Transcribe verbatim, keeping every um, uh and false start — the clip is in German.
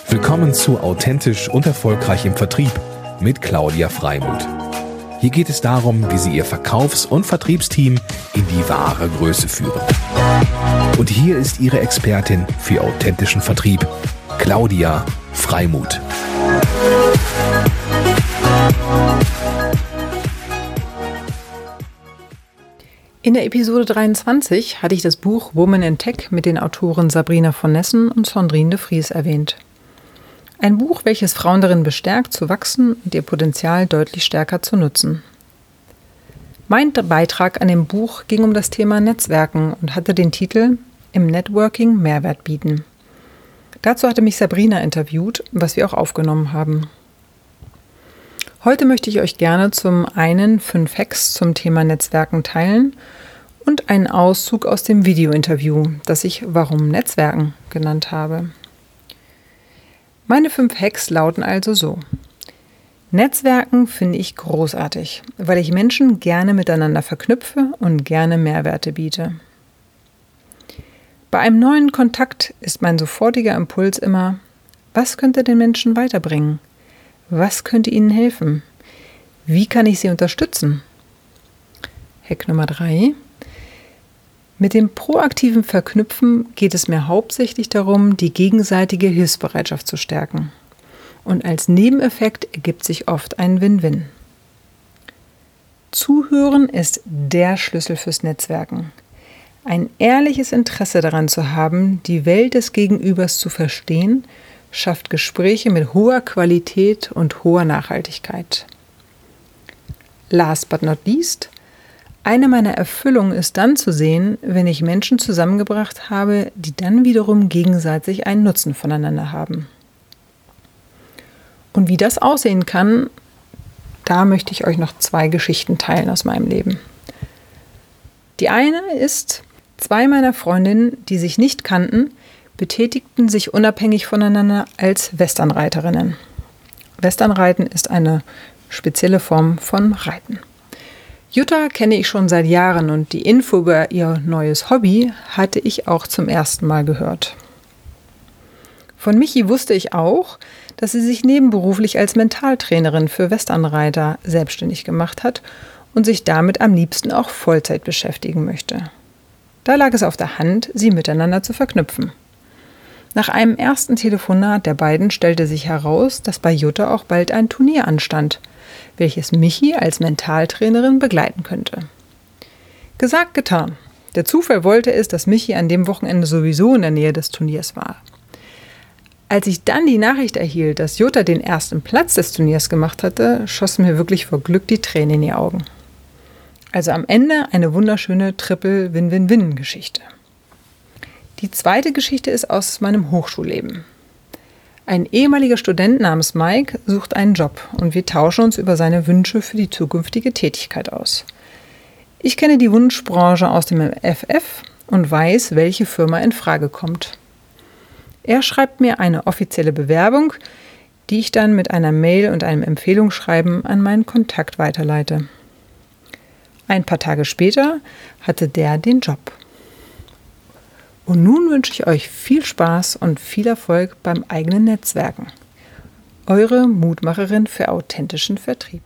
Willkommen zu Authentisch und Erfolgreich im Vertrieb mit Claudia Freimuth. Hier geht es darum, wie Sie Ihr Verkaufs- und Vertriebsteam in die wahre Größe führen. Und hier ist Ihre Expertin für authentischen Vertrieb, Claudia Freimuth. In der Episode dreiundzwanzig hatte ich das Buch Women in Tech mit den Autoren Sabrina von Nessen und Sandrine de Vries erwähnt. Ein Buch, welches Frauen darin bestärkt, zu wachsen und ihr Potenzial deutlich stärker zu nutzen. Mein Beitrag an dem Buch ging um das Thema Netzwerken und hatte den Titel Im Networking Mehrwert bieten. Dazu hatte mich Sabrina interviewt, was wir auch aufgenommen haben. Heute möchte ich euch gerne zum einen fünf Hacks zum Thema Netzwerken teilen und einen Auszug aus dem Video-Interview, das ich Warum Netzwerken genannt habe. Meine fünf Hacks lauten also so. Netzwerken finde ich großartig, weil ich Menschen gerne miteinander verknüpfe und gerne Mehrwerte biete. Bei einem neuen Kontakt ist mein sofortiger Impuls immer, was könnte den Menschen weiterbringen? Was könnte ihnen helfen? Wie kann ich sie unterstützen? Hack Nummer drei. Mit dem proaktiven Verknüpfen geht es mir hauptsächlich darum, die gegenseitige Hilfsbereitschaft zu stärken. Und als Nebeneffekt ergibt sich oft ein Win-Win. Zuhören ist der Schlüssel fürs Netzwerken. Ein ehrliches Interesse daran zu haben, die Welt des Gegenübers zu verstehen, schafft Gespräche mit hoher Qualität und hoher Nachhaltigkeit. Last but not least, eine meiner Erfüllungen ist dann zu sehen, wenn ich Menschen zusammengebracht habe, die dann wiederum gegenseitig einen Nutzen voneinander haben. Und wie das aussehen kann, da möchte ich euch noch zwei Geschichten teilen aus meinem Leben. Die eine ist, zwei meiner Freundinnen, die sich nicht kannten, betätigten sich unabhängig voneinander als Westernreiterinnen. Westernreiten ist eine spezielle Form von Reiten. Jutta kenne ich schon seit Jahren und die Info über ihr neues Hobby hatte ich auch zum ersten Mal gehört. Von Michi wusste ich auch, dass sie sich nebenberuflich als Mentaltrainerin für Westernreiter selbstständig gemacht hat und sich damit am liebsten auch Vollzeit beschäftigen möchte. Da lag es auf der Hand, sie miteinander zu verknüpfen. Nach einem ersten Telefonat der beiden stellte sich heraus, dass bei Jutta auch bald ein Turnier anstand, welches Michi als Mentaltrainerin begleiten könnte. Gesagt, getan. Der Zufall wollte es, dass Michi an dem Wochenende sowieso in der Nähe des Turniers war. Als ich dann die Nachricht erhielt, dass Jutta den ersten Platz des Turniers gemacht hatte, schossen mir wirklich vor Glück die Tränen in die Augen. Also am Ende eine wunderschöne Triple-Win-Win-Win-Geschichte. Die zweite Geschichte ist aus meinem Hochschulleben. Ein ehemaliger Student namens Mike sucht einen Job und wir tauschen uns über seine Wünsche für die zukünftige Tätigkeit aus. Ich kenne die Wunschbranche aus dem F F und weiß, welche Firma in Frage kommt. Er schreibt mir eine offizielle Bewerbung, die ich dann mit einer Mail und einem Empfehlungsschreiben an meinen Kontakt weiterleite. Ein paar Tage später hatte der den Job. Und nun wünsche ich euch viel Spaß und viel Erfolg beim eigenen Netzwerken. Eure Mutmacherin für authentischen Vertrieb.